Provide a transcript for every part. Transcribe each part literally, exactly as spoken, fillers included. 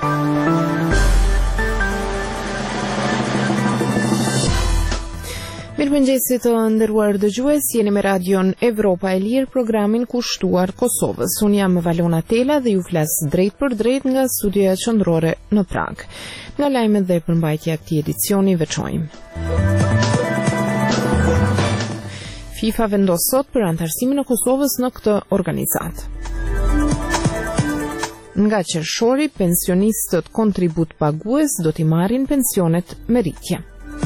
Mirëmëngjesit të nderuar dëgjues, jeni me radion Evropa e Lirë, programin kushtuar Kosovës. Unë jam Valona Tela dhe ju flas drejt për drejt nga studioja qendrore në Prag. Nga lajmet dhe përmbajtja e këtij edicioni veçojmë. FIFA vendos sot për antarësimin e Kosovës në këtë organizatë. Nga qershori, pensionistët kontribut pagues do t'i marrin pensionet me rritje.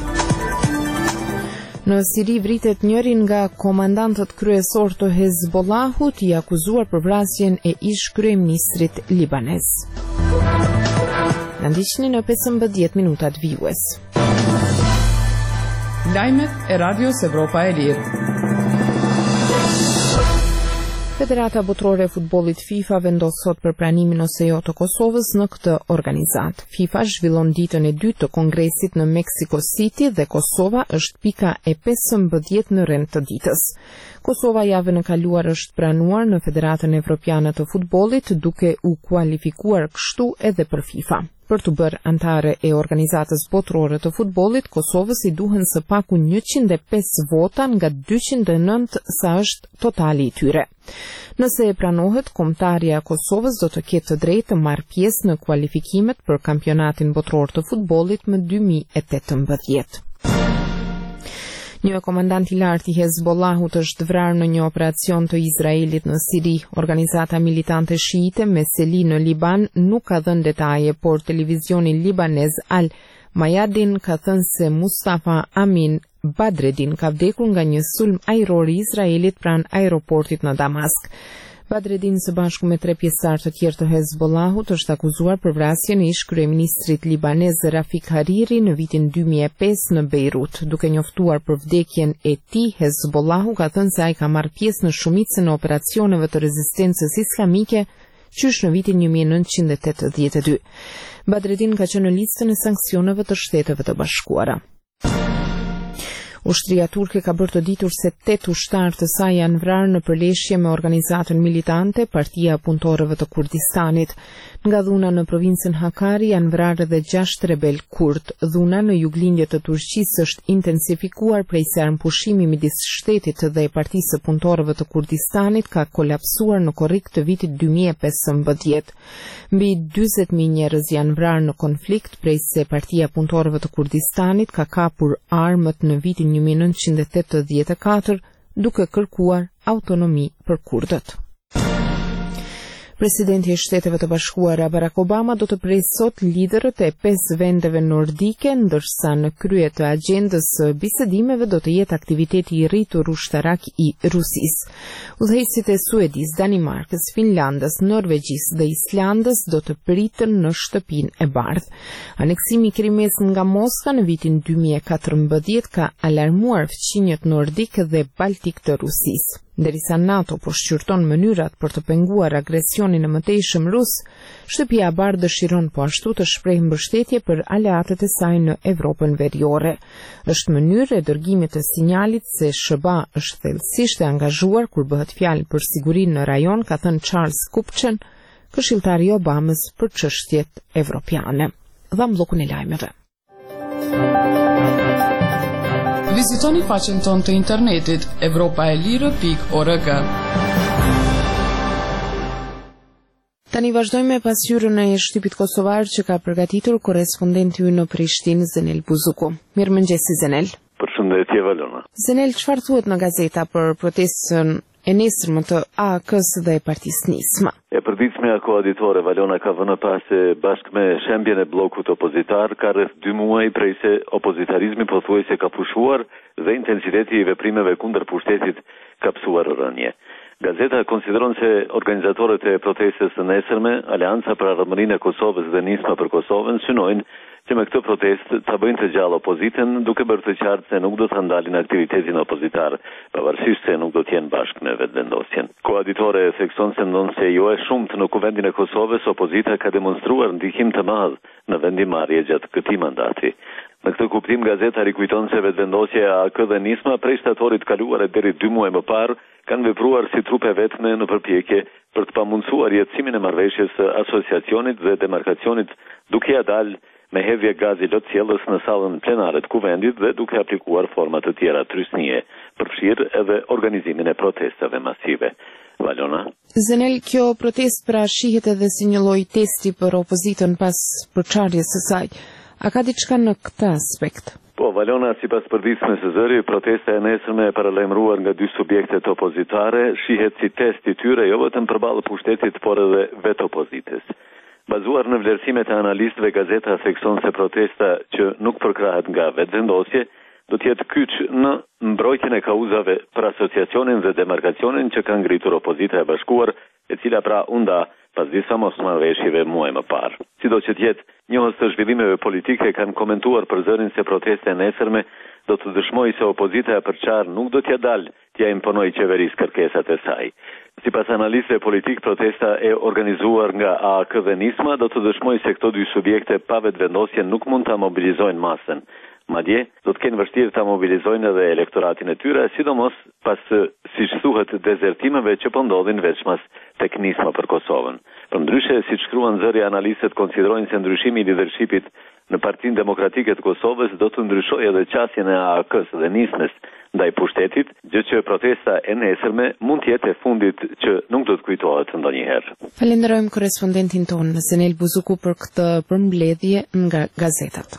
Në Siri vritet njërin nga komandantët kryesor të Hezbollahut i akuzuar për vrasjen e ish kryeministrit libanez. Na ndiqni në pesëmbëdhjetë minutat vijues. Lajmet e Radios Evropa e Lirë. Federata Botërore e Futbollit FIFA vendos sot për pranimin ose jo të Kosovës në këtë organizatë. FIFA zhvillon ditën e dytë të kongresit në Mexico City dhe Kosova është pika e pesëmbëdhjetë në rend të ditës. Kosova javën e kaluar është pranuar në Federatën Evropiane të Futbollit, duke u kualifikuar kështu edhe për FIFA. Për të bërë antare e organizatës botërore të futbollit, Kosovës i duhen së paku njëqind e pesë vota nga dyqind e nëntë sa është totali i tyre. Nëse e pranohet, kombëtarja e Kosovës do të ketë të drejtë të marrë pjesë në kualifikimet për kampionatin botëror të futbollit më dy mijë e tetëmbëdhjetë. Një komandant i lartë i Hezbollahut është vrarë në një operacion të Izraelit në Siri. Organizata militante shiite Meseli në Liban nuk ka dhënë detaje, por televizioni libanez Al Mayadin ka thënë se Mustafa Amin Badreddin ka vdekur nga një sulm ajror i Izraelit pranë aeroportit në Damask. Badreddin së bashku me tre pjesëtar të tjerë të Hezbollahut është akuzuar për vrasjen e ish kryeministrit libanez Rafik Hariri në vitin dy mijë e pesë në Beirut. Duke njoftuar për vdekjen e tij, Hezbollahu ka thënë se ai ka marrë pjesë në shumicën e operacioneve të rezistencës islamike qysh në vitin një mijë e nëntëqind e tetëdhjetë e dy. Badreddin ka qenë në listën e sanksioneve të Shteteve të Bashkuara. Ushtria turke ka bërë të ditur se tetë ushtarë të saj janë vrarë në përleshje me organizatën militante Partia e Punëtorëve të Kurdistanit. Nga dhuna në provincën Hakkari janë vrarë edhe gjashtë rebel kurd. Dhuna në juglindje të Turqisë është intensifikuar prej se armpushimi midis shtetit dhe Partisë së Punëtorëve të Kurdistanit ka kolapsuar në korrik të vitit dy mijë e pesëmbëdhjetë. Mbi dyzet mijë njerëz janë vrarë në konflikt prej se Partia e Punëtorëve të Kurdistanit ka kapur armët në vitin një mijë e nëntëqind e tetëdhjetë e katër duke kërkuar autonomi për kurdët. Presidenti i Shteteve të Bashkuara Barack Obama do të presë sot liderët e pesë vendeve nordike, ndërsa në krye të agjendës së bisedimeve do të jetë aktiviteti i rritur ushtarak i Rusisë. Udhëheqësit e Suedis, Danimarkës, Finlandës, Norvegjisë dhe Islandës do të pritën në shtëpinë e bardhë. Aneksimi i Krimes nga Moska në vitin dy mijë e katërmbëdhjetë ka alarmuar fqinjët nordik dhe baltik të Rusisë. Derisa NATO po shqyrton mënyrat për të penguar agresionin e mëtejshëm rus, Shtëpia e Bardhë dëshiron po ashtu të shprehë mbështetje për aleatët e saj në Evropën Veriore. Është mënyrë e dërgimit të sinjalit se S B A është thellësisht e angazhuar kur bëhet fjalë për sigurinë në rajon, ka thënë Charles Kupchen, këshilltari i Obamës për çështjet evropiane. Dha mllokun e lajmeve. Vizitoni faqen tonë të internetit evropaelire pikë org. Tani vazhdojmë me pasqyrën e shtypit kosovar që ka përgatitur korrespondenti ynë në Prishtinë, Zenel Buzuku. Mirëmëngjes Zenel. Përshëndetje Valona. Zenel, çfarë thuhet në gazeta për protestën e nesërmë të A K-s dhe Partisë Nisma? E përditshmja koaditore Valona ka vënë pas se bashkë me shembjen e bllokut opozitar ka rreth dy muaj prej se opozitarizmi pothuajse ka pushuar dhe intensiteti i veprimeve kundër pushtetit ka psuar rënje. Gazeta konsideron se organizatorët e protestës së nesërme, Aleanca për Ardhmërinë e Kosovës dhe Nisma për Kosovën, synojnë që me këtë protest ta bëjnë të gjallë opozitën, duke bërë të qartë se nuk do të ndalin aktivitetin opozitar, pavarësisht se nuk do të jenë bashkë në vetëvendosjen. Koaditore thekson se ndonë se jo e shumtë në kuvendin e Kosovës, opozita ka demonstruar ndihim të madh në vendimarrje gjatë këtij mandati. Në këtë kuptim, gazeta rikujton se vetëvendosja e A K dhe Nisma prej shtatorit kaluar e deri dy muaj më parë kanë vepruar si trupe vetme në përpjekje për të pamundsuar jetësimin e marrëveshjes së asociacionit dhe demarkacionit, duke ia dalë me hedhje gazi lotësjellës në sallën plenare të kuvendit dhe duke aplikuar forma të tjera trysnie, përfshirë edhe organizimin e protestave masive. Valona. Zenel, kjo protest pra shihet edhe si një lloj testi për opozitën pas përçarjes së saj. A ka diçka në këtë aspekt? Po, Valona, sipas përditshme së zëri, protesta e nesërme e paralajmëruar nga dy subjektet opozitare shihet si test i tyre jo vetëm përballë pushtetit, por edhe vetë opozitës. Bazuar në vlerësimet e analistëve, gazeta thekson se protesta që nuk përkrahet nga vetëvendosje do të jetë kyç në mbrojtjen e kauzave për asociacionin dhe demarkacionin që ka ngritur opozita e bashkuar, e cila pra u nda pas disa mosmarrëveshjeve muaj më parë. Sido që të jetë, njohës të zhvillimeve politike kanë komentuar për zërin se protesta e nesërme do të dëshmojë se opozita e përçarë nuk do t'ja dalë t'ja imponojë qeverisë kërkesat e saj. Sipas analistëve politik, protesta e organizuar nga A A K dhe Nisma do të dëshmojë se këto dy subjekte pa vetëvendosje nuk mund ta mobilizojnë masën. Madje, do të kenë vështirë ta mobilizojnë edhe elektoratin e tyre, sidomos pas, siç thuhet, dezertimeve që po ndodhin veçmas tek Nisma për Kosovën. Përndryshe, siç shkruan zëri, analistët konsiderojnë se ndryshimi i lidershipit në Partinë Demokratike të Kosovës do të ndryshojë edhe qasjen e A A K-s dhe Nismës ndaj pushtetit, gjë që protesta e nesërme mund të jetë e fundit që nuk do të kujtohet ndonjëherë. Falenderojmë korrespondentin tonë Zenel Buzuku për këtë përmbledhje nga gazetat.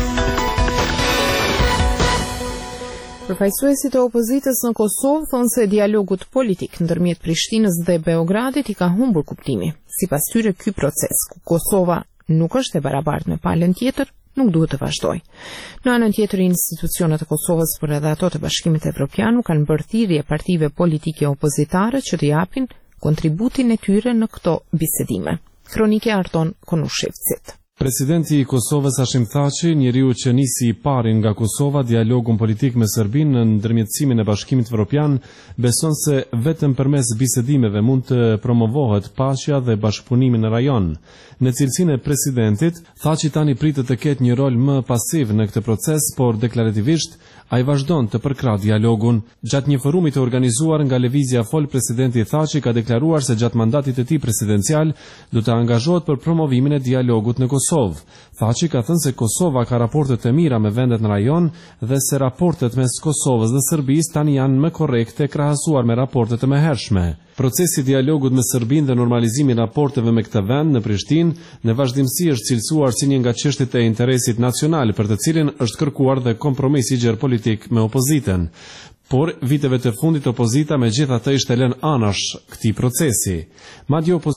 Përfaqësuesit e opozitës në Kosovë thonë se dialogut politik ndërmjet Prishtinës dhe Beogradit i ka humbur kuptimi. Sipas tyre, ky proces ku Kosova nuk është e barabartë me palën tjetër, nuk duhet të vazhdojë. Në anën tjetër, institucionet e Kosovës, por edhe ato të Bashkimit Evropian, kanë bërë thirrje partive politike opozitare që të japin kontributin e tyre në këto bisedime. Kronike Arton Konushevcit. Presidenti i Kosovës Hashim Thaçi, njeriu që nisi i pari nga Kosova dialogun politik me Serbinë në ndërmjetësimin e Bashkimit Evropian, beson se vetëm përmes bisedimeve mund të promovohet paqja dhe bashkëpunimi në rajon. Në cilësinë e presidentit, Thaçi tani pritet të ketë një rol më pasiv në këtë proces, por deklarativisht ai vazhdon të përkrah dialogun. Gjatë një forumi të organizuar nga Lëvizja Fol, presidenti Thaçi ka deklaruar se gjatë mandatit të tij presidencial do të angazhohet për promovimin e dialogut në Kosovë. Thaçi ka thënë se Kosova ka raporte të mira me vendet në rajon dhe se raportet mes Kosovës dhe Serbisë tani janë më korrekte krahasuar me raportet e mëhershme. Procesi i dialogut me Serbinë dhe normalizimi i raporteve me këtë vend në Prishtinë në vazhdimsi është cilësuar si një nga çështjet e interesit nacional për të cilin është kërkuar dhe kompromis i gjerë politik me opozitën. Por viteve të fundit opozita megjithatë ishte lënë anash këtij procesi. Madje